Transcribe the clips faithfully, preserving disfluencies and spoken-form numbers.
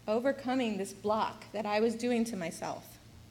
overcoming this block that I was doing to myself.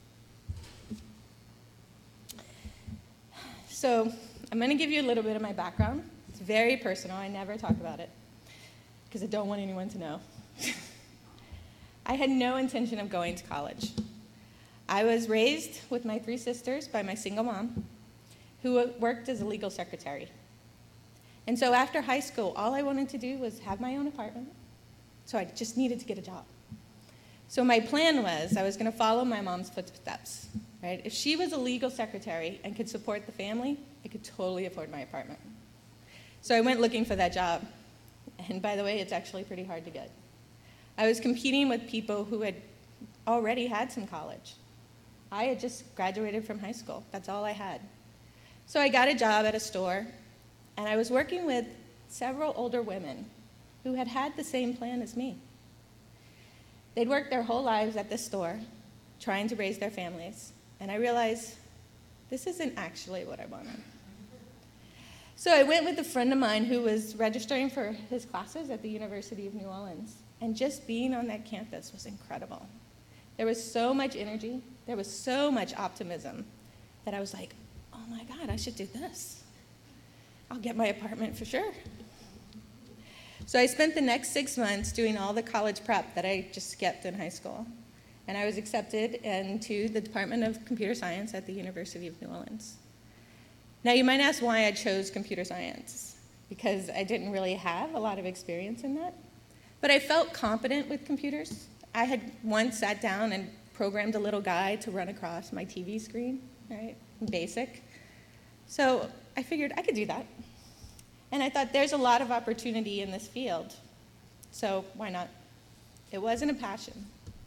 So I'm going to give you a little bit of my background. It's very personal. I never talk about it because I don't want anyone to know. I had no intention of going to college. I was raised with my three sisters by my single mom, who worked as a legal secretary. And so after high school, all I wanted to do was have my own apartment. So I just needed to get a job. So my plan was I was going to follow my mom's footsteps. Right? If she was a legal secretary and could support the family, I could totally afford my apartment. So I went looking for that job. And by the way, it's actually pretty hard to get. I was competing with people who had already had some college. I had just graduated from high school. That's all I had. So I got a job at a store, and I was working with several older women who had had the same plan as me. They'd worked their whole lives at this store, trying to raise their families, and I realized this isn't actually what I wanted. So I went with a friend of mine who was registering for his classes at the University of New Orleans, and just being on that campus was incredible. There was so much energy, there was so much optimism that I was like, oh my God, I should do this. I'll get my apartment for sure. So I spent the next six months doing all the college prep that I just skipped in high school. And I was accepted into the Department of Computer Science at the University of New Orleans. Now you might ask why I chose computer science, because I didn't really have a lot of experience in that. But I felt competent with computers. I had once sat down and programmed a little guide to run across my T V screen, right? Basic. So I figured I could do that. And I thought there's a lot of opportunity in this field, so why not? It wasn't a passion.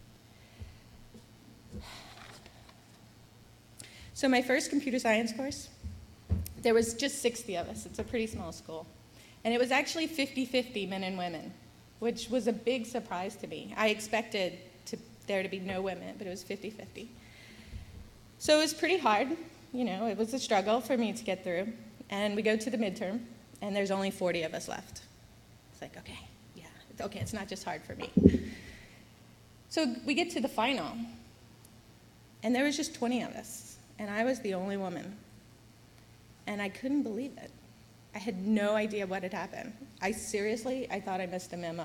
So my first computer science course, there was just sixty of us. It's a pretty small school. And it was actually fifty-fifty men and women, which was a big surprise to me. I expected to, there to be no women, but it was fifty-fifty. So it was pretty hard. You know, it was a struggle for me to get through. And we go to the midterm, and there's only forty of us left. It's like, okay, yeah, okay, it's not just hard for me. So we get to the final, and there was just twenty of us, and I was the only woman. And I couldn't believe it. I had no idea what had happened. I seriously, I thought I missed a memo.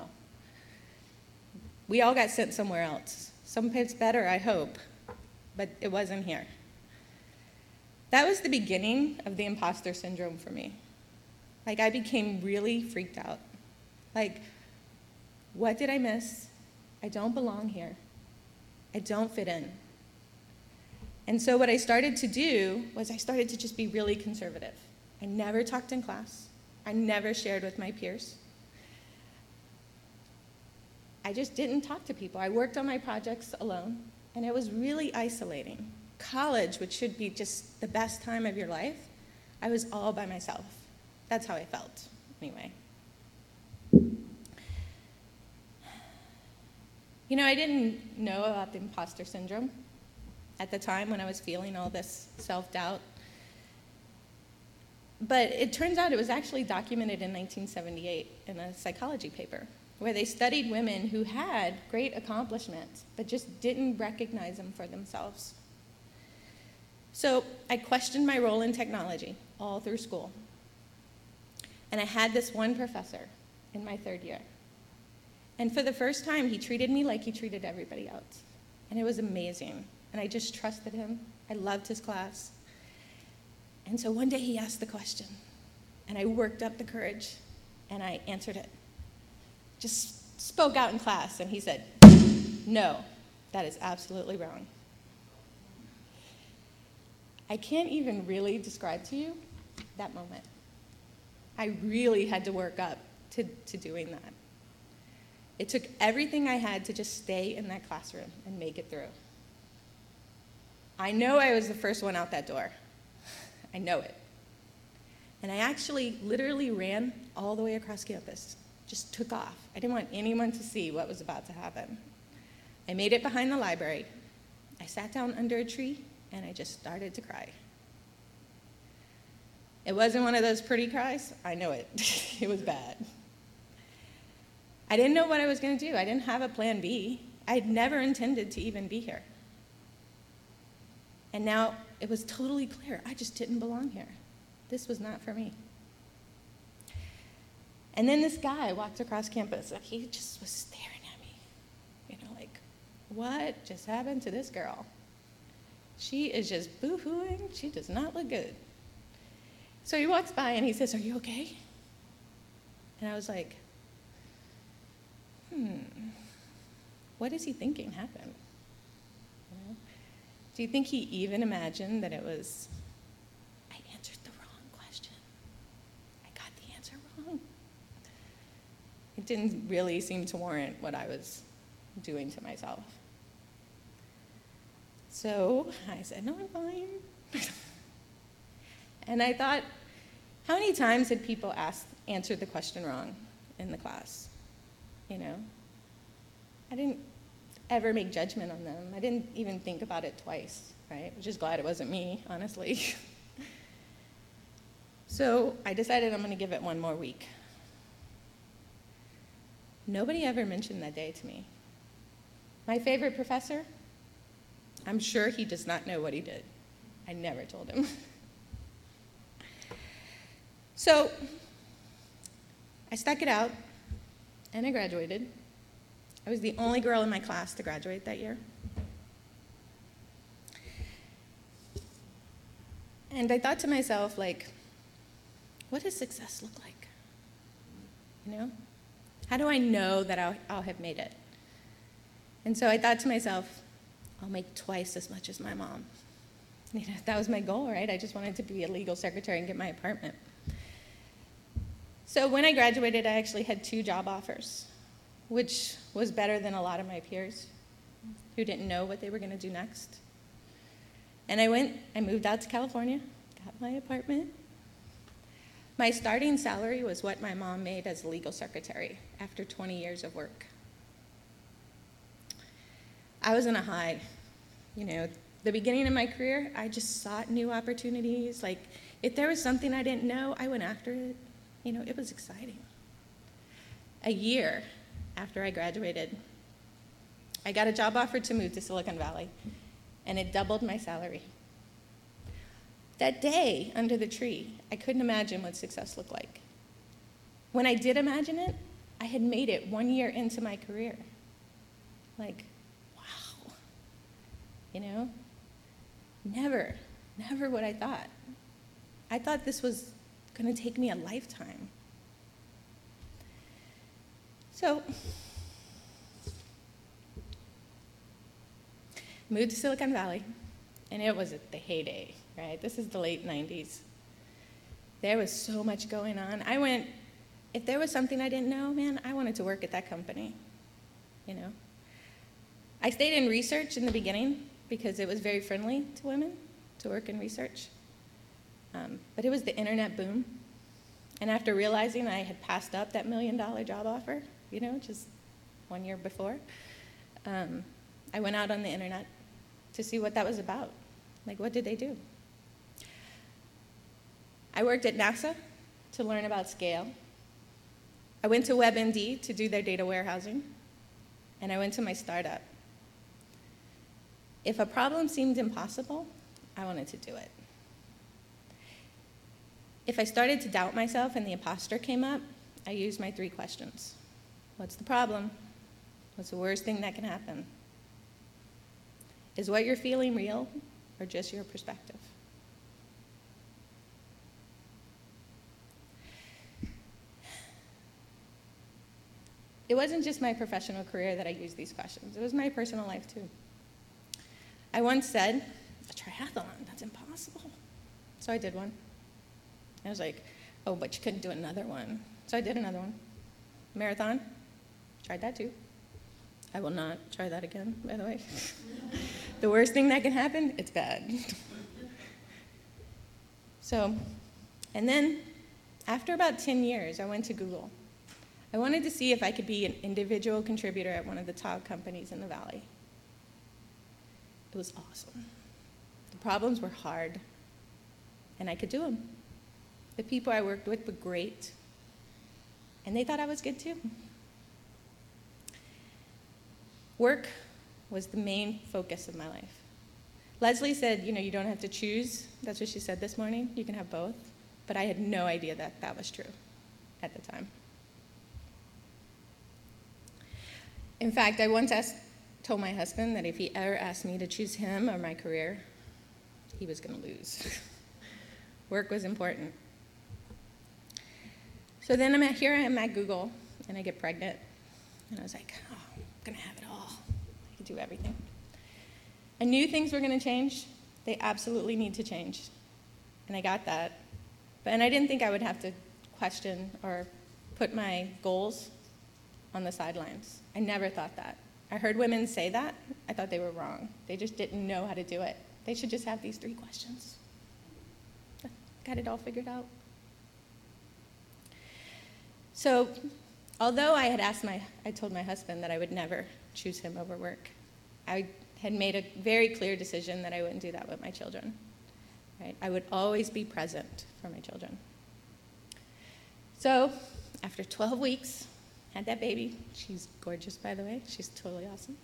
We all got sent somewhere else. Someplace better, I hope, but it wasn't here. That was the beginning of the imposter syndrome for me. Like, I became really freaked out. Like, what did I miss? I don't belong here. I don't fit in. And so what I started to do was I started to just be really conservative. I never talked in class. I never shared with my peers. I just didn't talk to people. I worked on my projects alone, and it was really isolating. College, which should be just the best time of your life, I was all by myself. That's how I felt, anyway. You know, I didn't know about the imposter syndrome at the time when I was feeling all this self-doubt. But it turns out it was actually documented in nineteen seventy-eight in a psychology paper, where they studied women who had great accomplishments, but just didn't recognize them for themselves. So I questioned my role in technology all through school. And I had this one professor in my third year. And for the first time, he treated me like he treated everybody else. And it was amazing. And I just trusted him. I loved his class. And so one day he asked the question, and I worked up the courage, and I answered it. Just spoke out in class, and he said, "No, that is absolutely wrong." I can't even really describe to you that moment. I really had to work up to, to doing that. It took everything I had to just stay in that classroom and make it through. I know I was the first one out that door. I know it. And I actually literally ran all the way across campus, just took off. I didn't want anyone to see what was about to happen. I made it behind the library. I sat down under a tree, and I just started to cry. It wasn't one of those pretty cries. I know it. It was bad. I didn't know what I was going to do. I didn't have a plan B. I'd never intended to even be here. And now it was totally clear, I just didn't belong here. This was not for me. And then this guy walked across campus, and he just was staring at me. You know, like, what just happened to this girl? She is just boo-hooing. She does not look good. So he walks by, and he says, are you okay? And I was like, hmm, what is he thinking happened? You know? Do you think he even imagined that it was, I answered the wrong question. I got the answer wrong. It didn't really seem to warrant what I was doing to myself. So I said, no, I'm fine. And I thought, how many times had people asked, answered the question wrong in the class? You know? I didn't ever make judgment on them. I didn't even think about it twice, right? I'm just glad it wasn't me, honestly. So I decided I'm going to give it one more week. Nobody ever mentioned that day to me. My favorite professor, I'm sure he does not know what he did. I never told him. So I stuck it out, and I graduated. I was the only girl in my class to graduate that year. And I thought to myself, like, what does success look like? You know? How do I know that I'll, I'll have made it? And so I thought to myself, I'll make twice as much as my mom. You know, that was my goal, right? I just wanted to be a legal secretary and get my apartment. So when I graduated, I actually had two job offers, which was better than a lot of my peers who didn't know what they were going to do next. And I went, I moved out to California, got my apartment. My starting salary was what my mom made as a legal secretary after twenty years of work. I was in a high. You know, the beginning of my career, I just sought new opportunities. Like, if there was something I didn't know, I went after it. You know, it was exciting. A year after I graduated, I got a job offer to move to Silicon Valley, and it doubled my salary. That day, under the tree, I couldn't imagine what success looked like. When I did imagine it, I had made it one year into my career. Like, wow. You know? Never, never what I thought. I thought this was going to take me a lifetime. So, moved to Silicon Valley, and it was at the heyday, right? This is the late nineties. There was so much going on. I went, if there was something I didn't know, man, I wanted to work at that company, you know? I stayed in research in the beginning because it was very friendly to women to work in research. Um, but it was the internet boom. And after realizing I had passed up that million dollar job offer, you know, just one year before, um, I went out on the internet to see what that was about. Like, what did they do? I worked at NASA to learn about scale. I went to WebMD to do their data warehousing. And I went to my startup. If a problem seemed impossible, I wanted to do it. If I started to doubt myself and the imposter came up, I used my three questions. What's the problem? What's the worst thing that can happen? Is what you're feeling real or just your perspective? It wasn't just my professional career that I used these questions. It was my personal life, too. I once said, a triathlon, that's impossible. So I did one. I was like, oh, but you couldn't do another one. So I did another one. Marathon, tried that too. I will not try that again, by the way. The worst thing that can happen, it's bad. So, and then after about ten years, I went to Google. I wanted to see if I could be an individual contributor at one of the top companies in the Valley. It was awesome. The problems were hard, and I could do them. The people I worked with were great, and they thought I was good too. Work was the main focus of my life. Leslie said, you know, you don't have to choose. That's what she said this morning. You can have both. But I had no idea that that was true at the time. In fact, I once asked, told my husband that if he ever asked me to choose him or my career, he was going to lose. Work was important. So then I'm at, here I am at Google, and I get pregnant. And I was like, oh, I'm going to have it all. I can do everything. I knew things were going to change. They absolutely need to change. And I got that. But, and I didn't think I would have to question or put my goals on the sidelines. I never thought that. I heard women say that. I thought they were wrong. They just didn't know how to do it. They should just have these three questions. Got it all figured out. So, although I had asked my, I told my husband that I would never choose him over work, I had made a very clear decision that I wouldn't do that with my children. Right? I would always be present for my children. So, after twelve weeks, had that baby. She's gorgeous, by the way. She's totally awesome.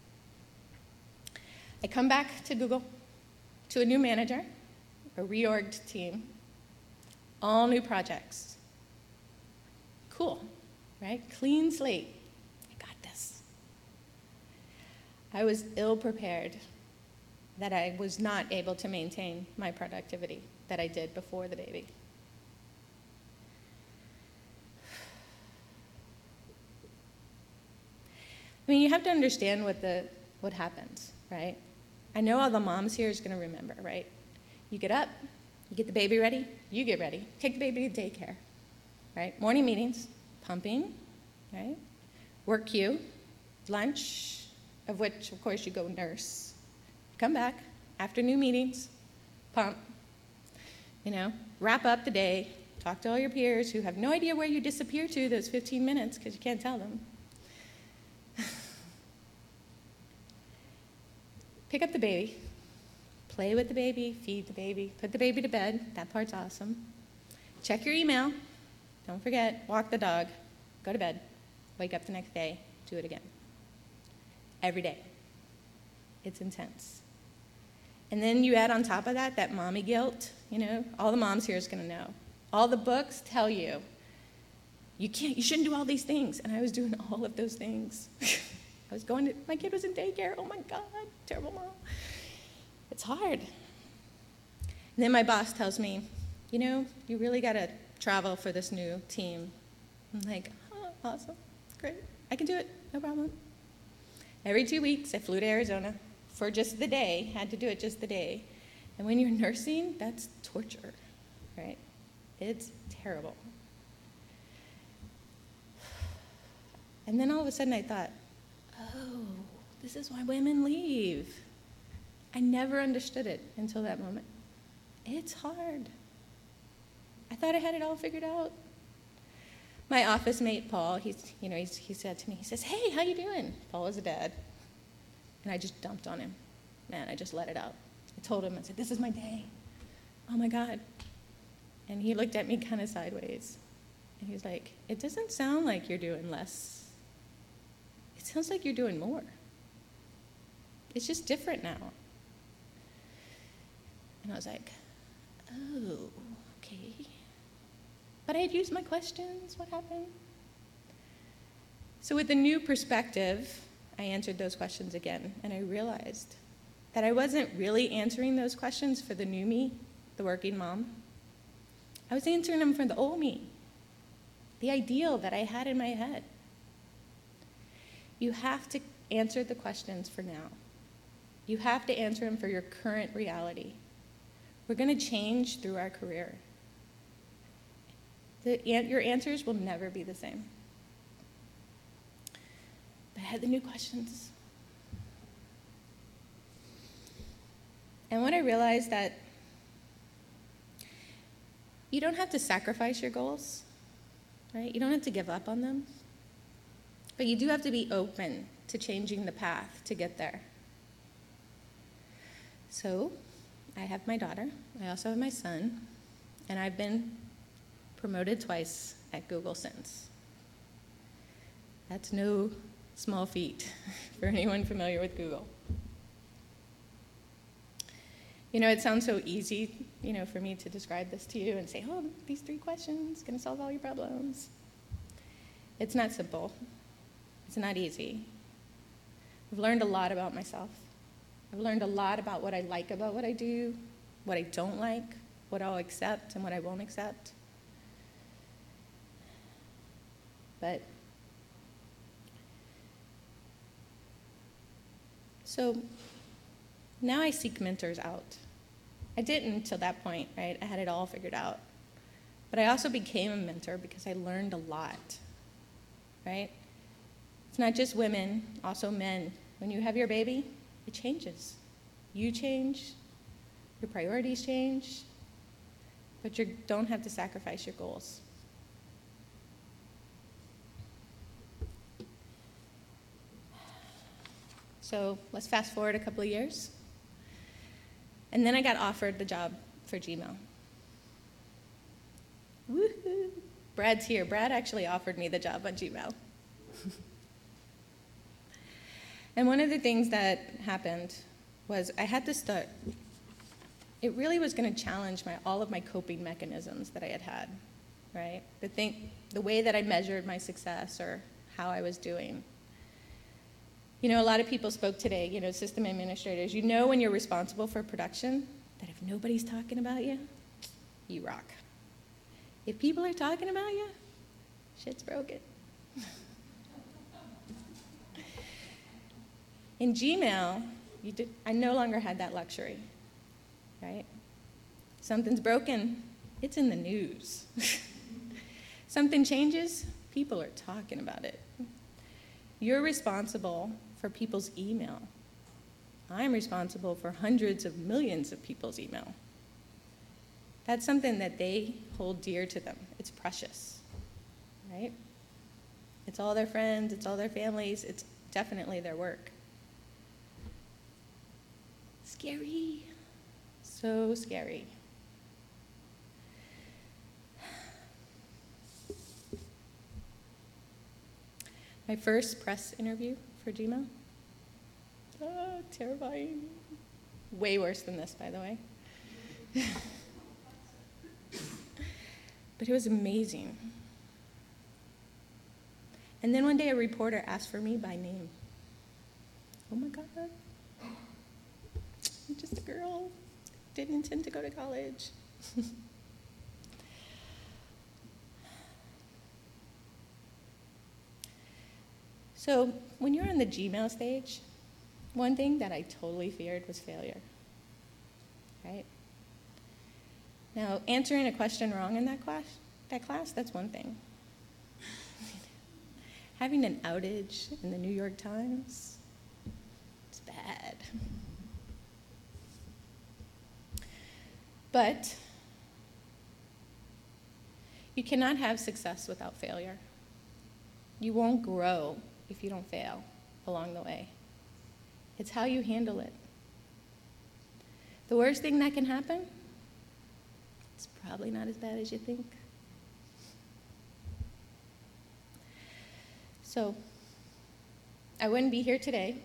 I come back to Google, to a new manager, a reorged team, all new projects. Cool, right? Clean slate. I got this. I was ill-prepared that I was not able to maintain my productivity that I did before the baby. I mean, you have to understand what the what happens, right? I know all the moms here is going to remember, right? You get up, you get the baby ready, you get ready, take the baby to daycare, right? Morning meetings, pumping, right? Work queue, lunch, of which, of course, you go nurse. Come back, afternoon meetings, pump, you know, wrap up the day, talk to all your peers who have no idea where you disappear to those fifteen minutes because you can't tell them. Pick up the baby, play with the baby, feed the baby, put the baby to bed. That part's awesome. Check your email. Don't forget, walk the dog, go to bed, wake up the next day, do it again. Every day. It's intense. And then you add on top of that, that mommy guilt. You know, all the moms here is going to know. All the books tell you, you can't, you shouldn't do all these things. And I was doing all of those things. I was going to, my kid was in daycare. Oh my God, terrible mom. It's hard. And then my boss tells me, you know, you really got to travel for this new team. I'm like, oh, awesome, great. I can do it, no problem. Every two weeks, I flew to Arizona for just the day, had to do it just the day. And when you're nursing, that's torture, right? It's terrible. And then all of a sudden I thought, oh, this is why women leave. I never understood it until that moment. It's hard. I thought I had it all figured out. My office mate, Paul, he's, you know, he's, he said to me, he says, hey, how you doing? Paul was a dad. And I just dumped on him. Man, I just let it out. I told him, I said, this is my day. Oh my God. And he looked at me kind of sideways. And he was like, it doesn't sound like you're doing less. It sounds like you're doing more. It's just different now. And I was like, oh, okay. But I had used my questions. What happened? So with a new perspective, I answered those questions again, and I realized that I wasn't really answering those questions for the new me, the working mom. I was answering them for the old me, the ideal that I had in my head. You have to answer the questions for now. You have to answer them for your current reality. We're going to change through our career. The, your answers will never be the same. But I had the new questions. And when I realized that you don't have to sacrifice your goals, right? You don't have to give up on them. But you do have to be open to changing the path to get there. So, I have my daughter. I also have my son. And I've been promoted twice at Google since. That's no Small feat for anyone familiar with Google. You know, it sounds so easy, you know, for me to describe this to you and say, oh, these three questions, gonna solve all your problems. It's not simple. It's not easy. I've learned a lot about myself. I've learned a lot about what I like about what I do, what I don't like, what I'll accept and what I won't accept. But, so now I seek mentors out. I didn't until that point, right? I had it all figured out. But I also became a mentor because I learned a lot, right? It's not just women, also men. When you have your baby, it changes. You change, your priorities change, but you don't have to sacrifice your goals. So let's fast forward a couple of years. And then I got offered the job for Gmail. Woohoo! Brad's here. Brad actually offered me the job on Gmail. And one of the things that happened was I had to start, it really was going to challenge my, all of my coping mechanisms that I had had, right? The, thing, the way that I measured my success or how I was doing. You know, a lot of people spoke today, you know, system administrators. You know when you're responsible for production that if nobody's talking about you, you rock. If people are talking about you, shit's broken. In Gmail, you did, I no longer had that luxury, right? Something's broken, it's in the news. Something changes, people are talking about it. You're responsible for people's email. I'm responsible for hundreds of millions of people's email. That's something that they hold dear to them. It's precious, right? It's all their friends, it's all their families, it's definitely their work. Scary, so scary. My first press interview for Gmail. Oh, terrifying. Way worse than this, by the way. But it was amazing. And then one day a reporter asked for me by name. Oh my God. I'm just a girl. Didn't intend to go to college. So when you're on the Gmail stage, one thing that I totally feared was failure, right? Now, answering a question wrong in that class, that class, that's one thing. Having an outage in the New York Times, it's bad. But you cannot have success without failure. You won't grow if you don't fail along the way. It's how you handle it. The worst thing that can happen, it's probably not as bad as you think. So, I wouldn't be here today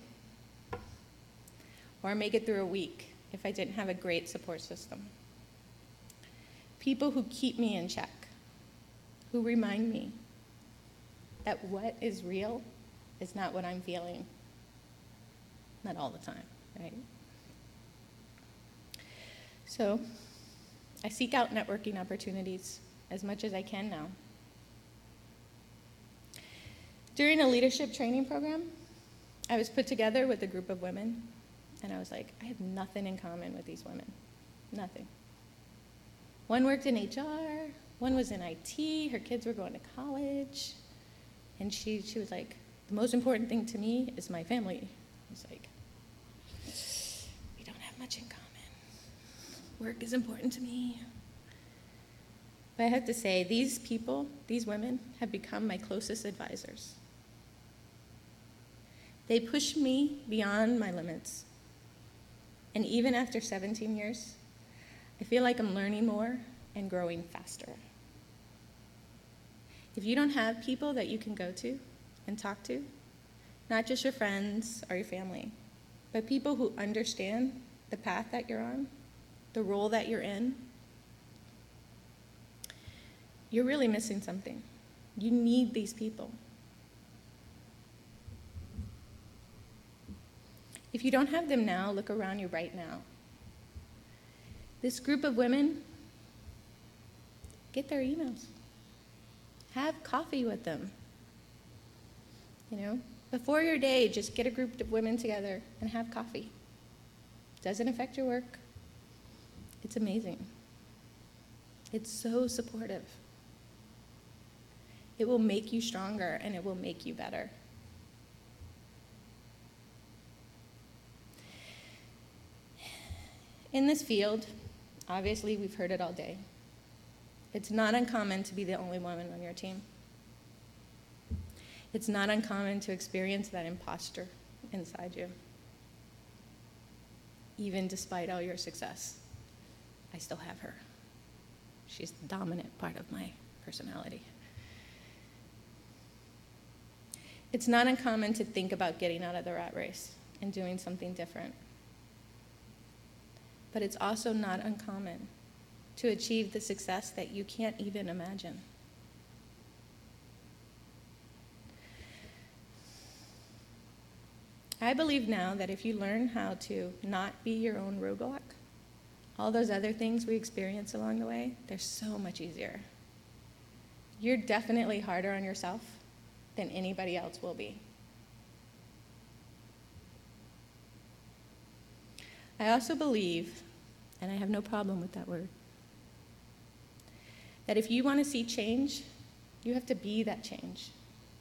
or make it through a week if I didn't have a great support system. People who keep me in check, who remind me that what is real is not what I'm feeling. Not all the time, right? So I seek out networking opportunities as much as I can now. During a leadership training program, I was put together with a group of women, and I was like, I have nothing in common with these women, nothing. One worked in H R, one was in I T, her kids were going to college, and she, she was like, the most important thing to me is my family. I was like, we don't have much in common. Work is important to me. But I have to say, these people, these women, have become my closest advisors. They push me beyond my limits. And even after seventeen years, I feel like I'm learning more and growing faster. If you don't have people that you can go to and talk to, Not just your friends or your family, but people who understand the path that you're on, the role that you're in. You're really missing something. You need these people. If you don't have them now, look around you right now. This group of women, get their emails. Have coffee with them. You know, before your day, just get a group of women together and have coffee. Doesn't affect your work. It's amazing. It's so supportive. It will make you stronger and it will make you better. In this field, obviously we've heard it all day. It's not uncommon to be the only woman on your team. It's not uncommon to experience that imposter inside you. Even despite all your success, I still have her. She's the dominant part of my personality. It's not uncommon to think about getting out of the rat race and doing something different. But it's also not uncommon to achieve the success that you can't even imagine. I believe now that if you learn how to not be your own roadblock, all those other things we experience along the way, they're so much easier. You're definitely harder on yourself than anybody else will be. I also believe, and I have no problem with that word, that if you want to see change, you have to be that change.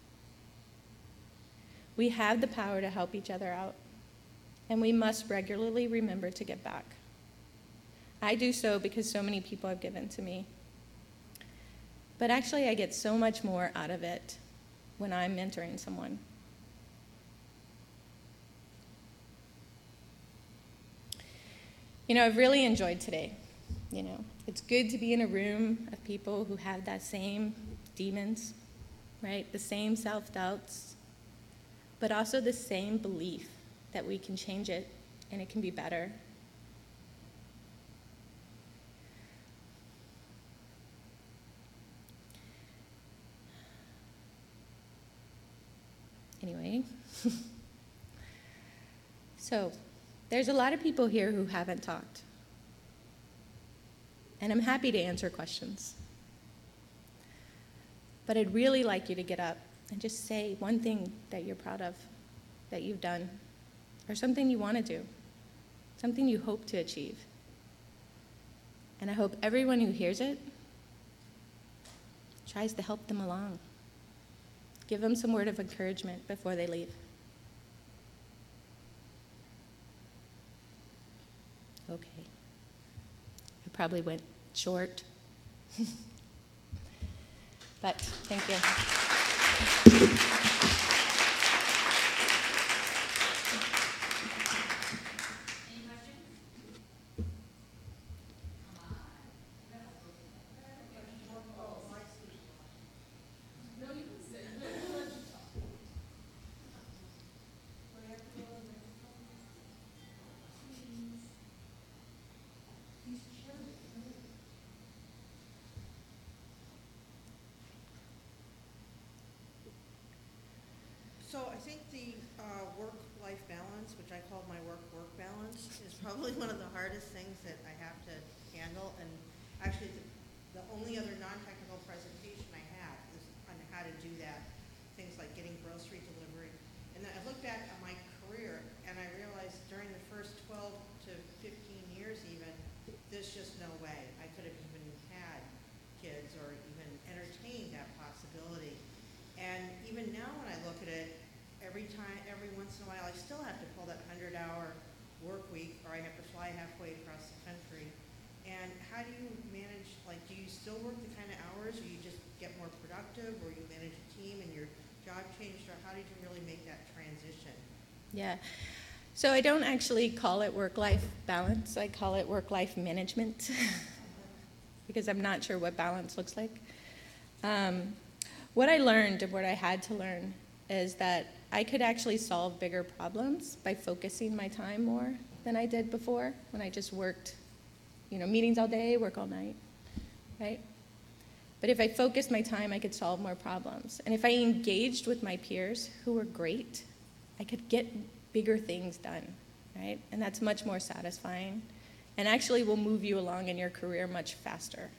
We have the power to help each other out, and we must regularly remember to give back. I do so because so many people have given to me. But actually, I get so much more out of it when I'm mentoring someone. You know, I've really enjoyed today. You know, it's good to be in a room of people who have that same demons, right? The same self-doubts, but also the same belief that we can change it and it can be better. Anyway, so there's a lot of people here who haven't talked. And I'm happy to answer questions. But I'd really like you to get up and just say one thing that you're proud of, that you've done, or something you want to do, something you hope to achieve. And I hope everyone who hears it tries to help them along. Give them some word of encouragement before they leave. Okay. I probably went short. But thank you. So I think the uh, work-life balance, which I call my work-work balance, is probably one of the hardest things that I have to handle. And actually, the, the only other non-technical presentation I have is on how to do that, things like getting grocery delivery. And then I look back at my career, and I realized during the first twelve to fifteen years even, there's just no way I could have even had kids or even entertained that possibility. And even now when I look at it, every time, every once in a while, I still have to pull that hundred-hour work week, or I have to fly halfway across the country. And how do you manage, like, do you still work the kind of hours, or you just get more productive, or you manage a team and your job changed, or how did you really make that transition? Yeah. So I don't actually call it work-life balance. I call it work-life management because I'm not sure what balance looks like. Um, What I learned and what I had to learn is that I could actually solve bigger problems by focusing my time more than I did before when I just worked, you know, meetings all day, work all night, right? But if I focused my time, I could solve more problems. And if I engaged with my peers who were great, I could get bigger things done, right? And that's much more satisfying and actually will move you along in your career much faster.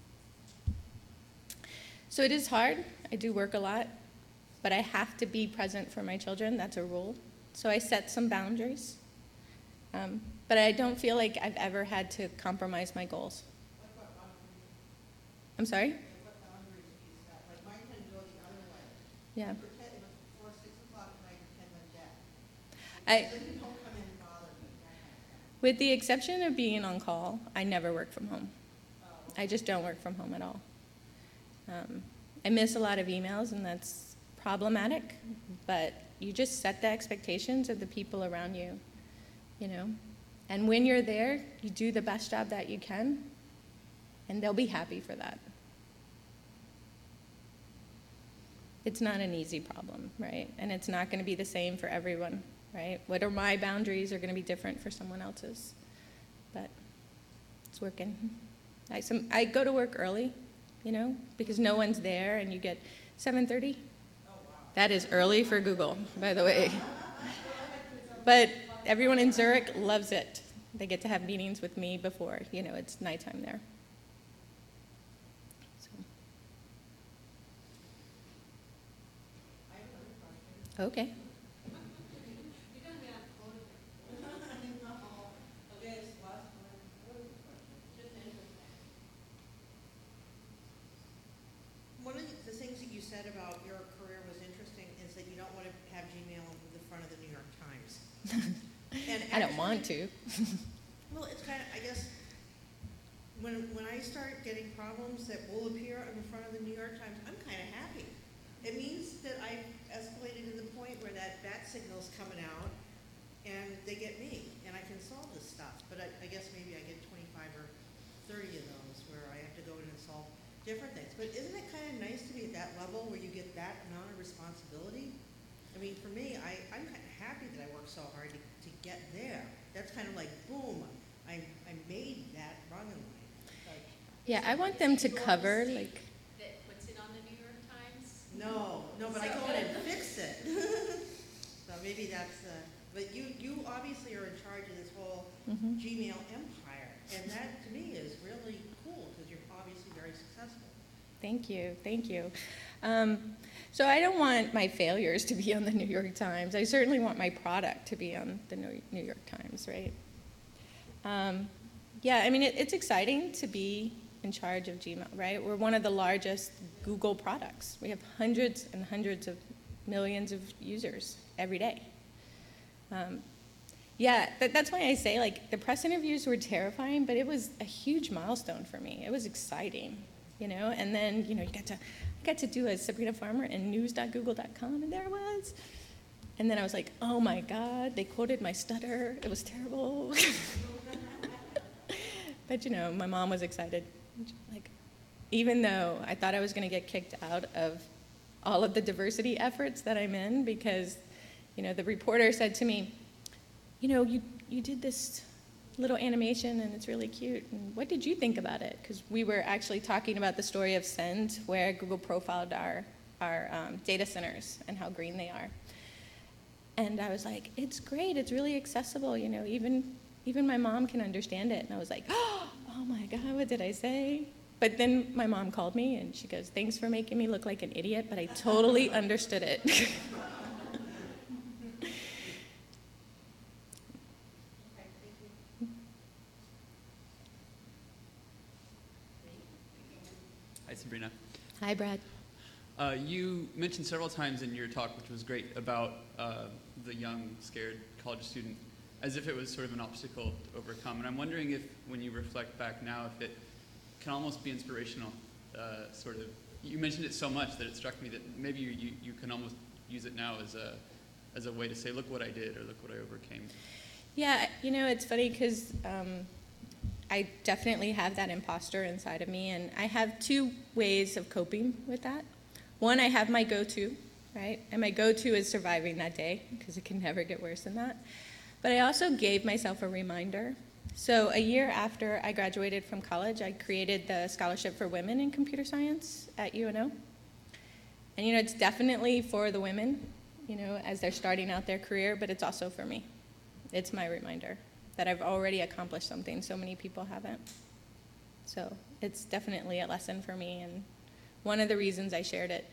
So it is hard. I do work a lot, but I have to be present for my children. That's a rule. So I set some boundaries. Um, but I don't feel like I've ever had to compromise my goals. I'm sorry? What boundaries do you set? Like mine tend to go the other way. Yeah. Pretend it was before six o'clock at night, pretend I'm dead. I, So you don't come in and bother me, that kind of thing. with the exception of being on call, I never work from home. Oh, I just don't work from home at all. Um, I miss a lot of emails, and that's problematic, but you just set the expectations of the people around you, you know? And when you're there, you do the best job that you can, and they'll be happy for that. It's not an easy problem, right? And it's not going to be the same for everyone, right? What are my boundaries are going to be different for someone else's, but it's working. I, some, I go to work early, you know, because no one's there, and you get seven thirty. That is early for Google, by the way. But everyone in Zurich loves it. They get to have meetings with me before, you know, it's nighttime there. So. Okay. One of the things that you said about your career was interesting is that you don't want to have Gmail in the front of the New York Times. And I don't actually- want to. Well, it's kind of, I guess, when, when I start getting problems that will appear in the front of the New York Times, I'm kind of happy. It means that I've escalated to the point where that bat signal's coming out, and they get me, and I can solve this stuff. But I, I guess maybe I get twenty-five or thirty of those where I have to go in and solve different things. But isn't it kind of nice to be at that level where you get that amount of responsibility? I mean, for me, I, I'm kind of happy that I worked so hard to, to get there. That's kind of like, boom, I, I made that rung in line. Like, Yeah, I want them to cover, like, That puts it on the New York Times? no, no, but I go in and fix it. So maybe that's, uh, but you, you obviously are in charge of this whole mhm. Gmail empire. And that, to me, is really cool because you're obviously very successful. Thank you, thank you. Um, so I don't want my failures to be on the New York Times. I certainly want my product to be on the New New York Times, right? Um, yeah, I mean, it, it's exciting to be in charge of Gmail, right? We're one of the largest Google products. We have hundreds and hundreds of millions of users every day. Um, yeah, that, that's why I say, like, the press interviews were terrifying, but it was a huge milestone for me. It was exciting, you know? And then, you know, you got to, I got to do a Sabrina Farmer in news dot google dot com, and there it was. And then I was like, oh my God, they quoted my stutter. It was terrible. But, you know, my mom was excited. Like, even though I thought I was going to get kicked out of all of the diversity efforts that I'm in, because, you know, the reporter said to me, you know, you, you did this little animation and it's really cute. And what did you think about it? Because we were actually talking about the story of Send, where Google profiled our, our um, data centers and how green they are. And I was like, it's great. It's really accessible. You know, even, even my mom can understand it. And I was like, oh my God, what did I say? But then my mom called me and she goes, thanks for making me look like an idiot, but I totally understood it. Hi, Sabrina. Hi, Brad. Uh, you mentioned several times in your talk, which was great, about uh, the young, scared college student, as if it was sort of an obstacle to overcome. And I'm wondering if, when you reflect back now, if it can almost be inspirational, uh, sort of. You mentioned it so much that it struck me that maybe you, you, you can almost use it now as a, as a way to say, look what I did, or look what I overcame. Yeah, you know, it's funny because um, I definitely have that imposter inside of me, and I have two ways of coping with that. One, I have my go-to, right? And my go-to is surviving that day, because it can never get worse than that. But I also gave myself a reminder. So a year after I graduated from college, I created the Scholarship for Women in Computer Science at U N O. And, you know, it's definitely for the women, you know, as they're starting out their career, but it's also for me. It's my reminder that I've already accomplished something so many people haven't. So it's definitely a lesson for me, and one of the reasons I shared it.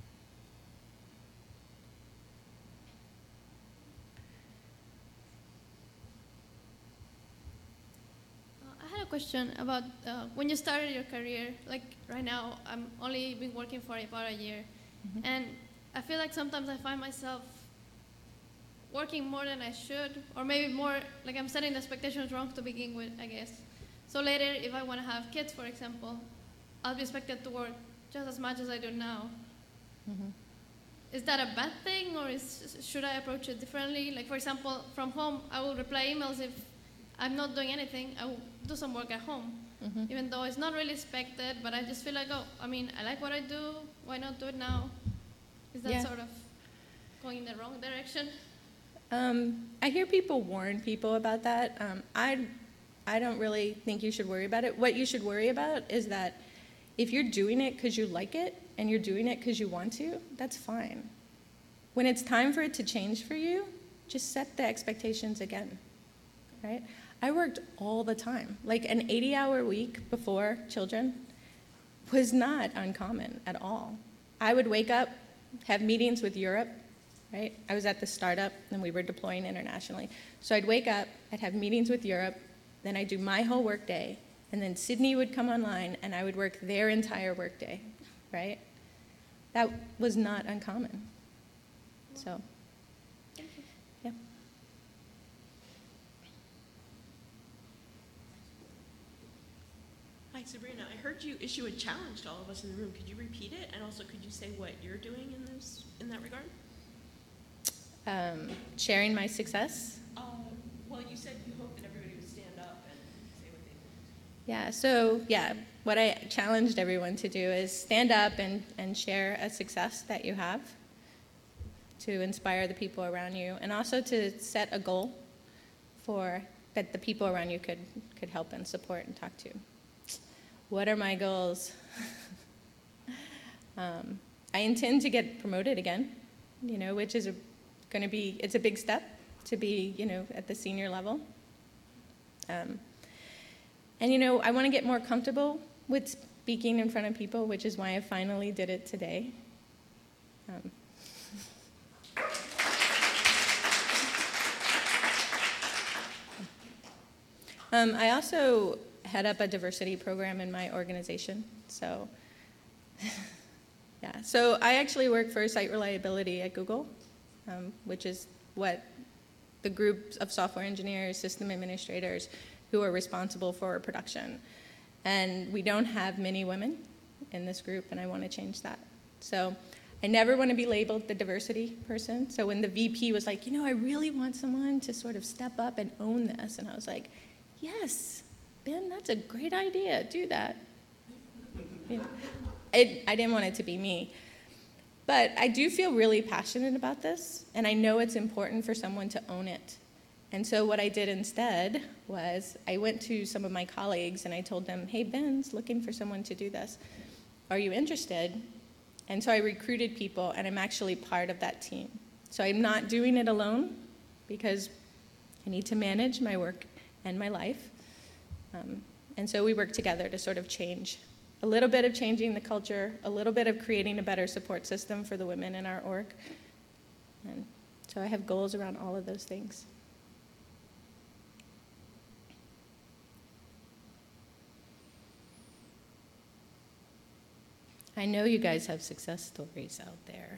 Uh, I had a question about uh, when you started your career. Like right now, I'm only been working for about a year, Mm-hmm. and I feel like sometimes I find myself working more than I should, or maybe more, like I'm setting the expectations wrong to begin with, I guess. So later, if I want to have kids, for example, I'll be expected to work just as much as I do now. Mm-hmm. Is that a bad thing, or is, should I approach it differently? Like, for example, from home, I will reply emails if I'm not doing anything. I will do some work at home, Mm-hmm. even though it's not really expected, but I just feel like, oh, I mean, I like what I do. Why not do it now? Is that Yeah. sort of going in the wrong direction? Um, I hear people warn people about that. Um, I, I don't really think you should worry about it. What you should worry about is that if you're doing it because you like it and you're doing it because you want to, that's fine. When it's time for it to change for you, just set the expectations again, right? I worked all the time. Like an eighty-hour week before children was not uncommon at all. I would wake up, have meetings with Europe, right? I was at the startup, and we were deploying internationally. So I'd wake up, I'd have meetings with Europe, then I'd do my whole workday, and then Sydney would come online, and I would work their entire workday, right? That was not uncommon. So, yeah. Hi, Sabrina. I heard you issue a challenge to all of us in the room. Could you repeat it? And also, could you say what you're doing in this in that regard? Um, sharing my success. Uh, well, you said you hope that everybody would stand up and say what they think. Yeah, so yeah, what I challenged everyone to do is stand up and, and share a success that you have to inspire the people around you, and also to set a goal for that the people around you could, could help and support and talk to. What are my goals? um, I intend to get promoted again, you know, which is going to be, it's a big step to be, you know, at the senior level. Um, and, you know, I want to get more comfortable with speaking in front of people, which is why I finally did it today. Um, um, I also head up a diversity program in my organization, so yeah. So I actually work for site reliability at Google, um, which is what the group of software engineers, system administrators who are responsible for production. And we don't have many women in this group, and I want to change that. So I never want to be labeled the diversity person. So when the V P was like, you know, I really want someone to sort of step up and own this, and I was like, yes, Ben, that's a great idea. Do that. You know, it, I didn't want it to be me. But I do feel really passionate about this, and I know it's important for someone to own it. And so what I did instead was I went to some of my colleagues and I told them, hey, Ben's looking for someone to do this. Are you interested? And so I recruited people, and I'm actually part of that team. So I'm not doing it alone because I need to manage my work and my life. Um, and so we work together to sort of change a little bit of changing the culture, a little bit of creating a better support system for the women in our org. And so I have goals around all of those things. I know you guys have success stories out there.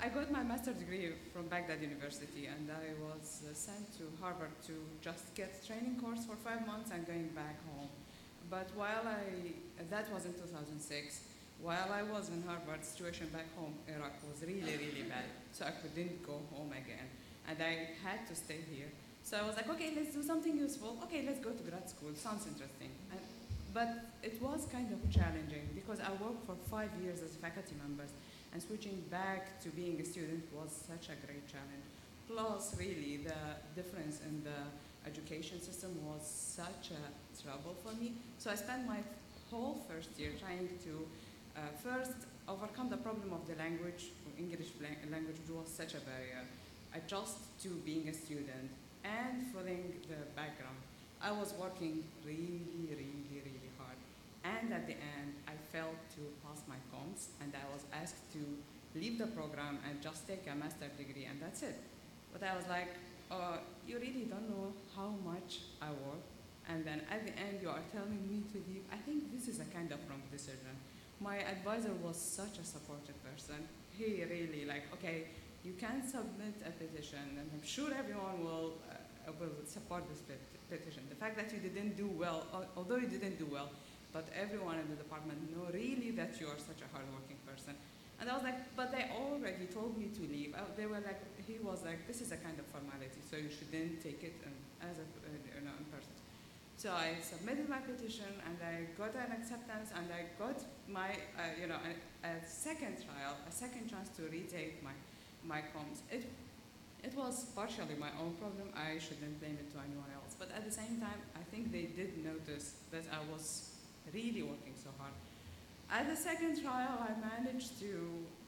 got my master's degree from Baghdad University, and I was uh, sent to Harvard to just get training course for five months and going back home. But while I, that was in two thousand six, while I was in Harvard, situation back home, Iraq, was really, really bad. So I couldn't go home again, and I had to stay here. So I was like, okay, let's do something useful. Okay, let's go to grad school. Sounds interesting. And, but it was kind of challenging because I worked for five years as faculty members, and switching back to being a student was such a great challenge. Plus, really, the difference in the education system was such a trouble for me. So I spent my whole first year trying to uh, first overcome the problem of the language. English language was such a barrier. Adjust to being a student and filling the background. I was working really, really, really hard. And at the end, I failed to pass my comms, and I was asked to leave the program and just take a master's degree, and that's it. But I was like, uh, you really don't know how much I work, and then at the end, you are telling me to leave. I think this is a kind of wrong decision. My advisor was such a supportive person. He really like, okay, you can submit a petition, and I'm sure everyone will, uh, will support this pet petition. The fact that you didn't do well, although you didn't do well, but everyone in the department know really that you are such a hardworking person. And I was like, but they already told me to leave. I, they were like, he was like, this is a kind of formality, so you shouldn't take it in, as a, uh, you know, in person. So I submitted my petition, and I got an acceptance, and I got my, uh, you know, a, a second trial, a second chance to retake my, my comms. It, it was partially my own problem. I shouldn't blame it to anyone else. But at the same time, I think they did notice that I was really working so hard. At the second trial, I managed to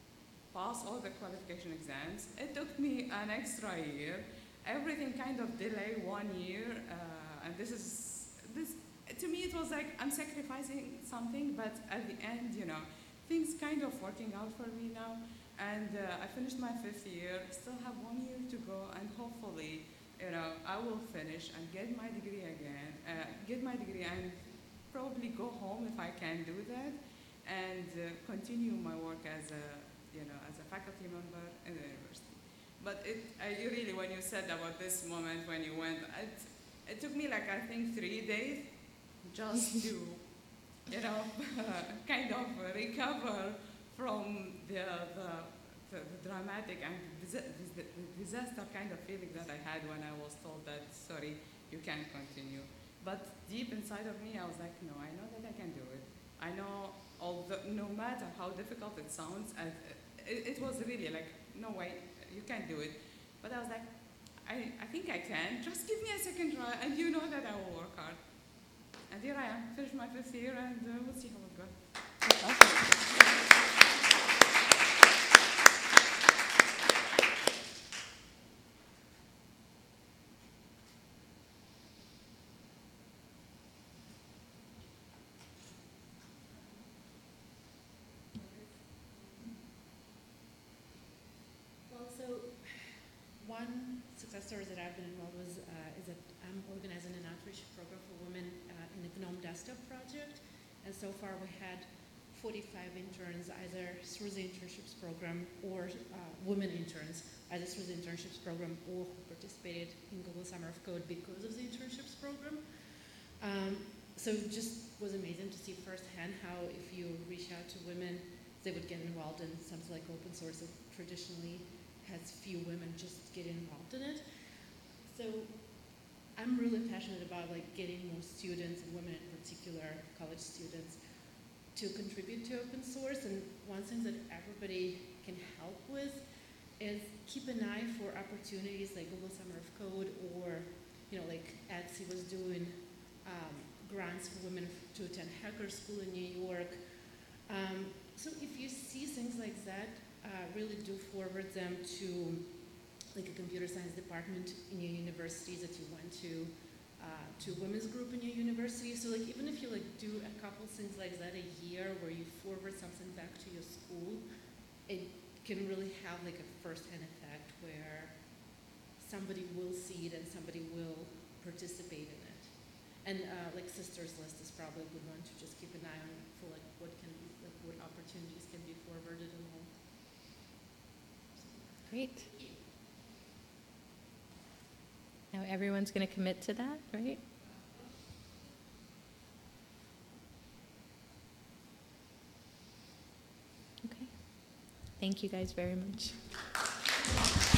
pass all the qualification exams. It took me an extra year. Everything kind of delayed one year, uh, and this is, this, to me it was like I'm sacrificing something, but at the end, you know, things kind of working out for me now. And uh, I finished my fifth year, still have one year to go, and hopefully, you know, I will finish and get my degree again, uh, get my degree and probably go home if I can do that, and uh, continue my work as a, you know, as a faculty member in the university. But it, I really, when you said about this moment when you went, it, it took me like, I think, three days just to, you know, kind of recover from the, the, the, the dramatic and disaster kind of feeling that I had when I was told that, sorry, you can't continue. But deep inside of me, I was like, no, I know that I can do it. I know, although, no matter how difficult it sounds, and it, it was really like, no way, you can't do it. But I was like, I, I think I can. Just give me a second try, and you know that I will work hard. And here I am, finished my fifth year, and uh, we'll see how it goes. Awesome. One success story that I've been involved with uh, is that I'm organizing an outreach program for women uh, in the GNOME Desktop project. And so far we had forty-five interns either through the internships program or uh, women interns either through the internships program or who participated in Google Summer of Code because of the internships program. Um, so it just was amazing to see firsthand how if you reach out to women, they would get involved in something like open source that traditionally has few women just get involved in it. So I'm really passionate about like getting more students and women in particular, college students, to contribute to open source. And one thing that everybody can help with is keep an eye for opportunities like Google Summer of Code, or you know, like Etsy was doing um, grants for women to attend hacker school in New York. Um, so if you see things like that, Uh, really do forward them to like a computer science department in your university that you went to, uh, to a women's group in your university. So like even if you like do a couple things like that a year where you forward something back to your school, it can really have like a first-hand effect where somebody will see it and somebody will participate in it. And uh, like Sisters List is probably a good one to just keep an eye on for like what can be, like what opportunities can be forwarded along. Great. Now everyone's going to commit to that, right? Okay. Thank you guys very much.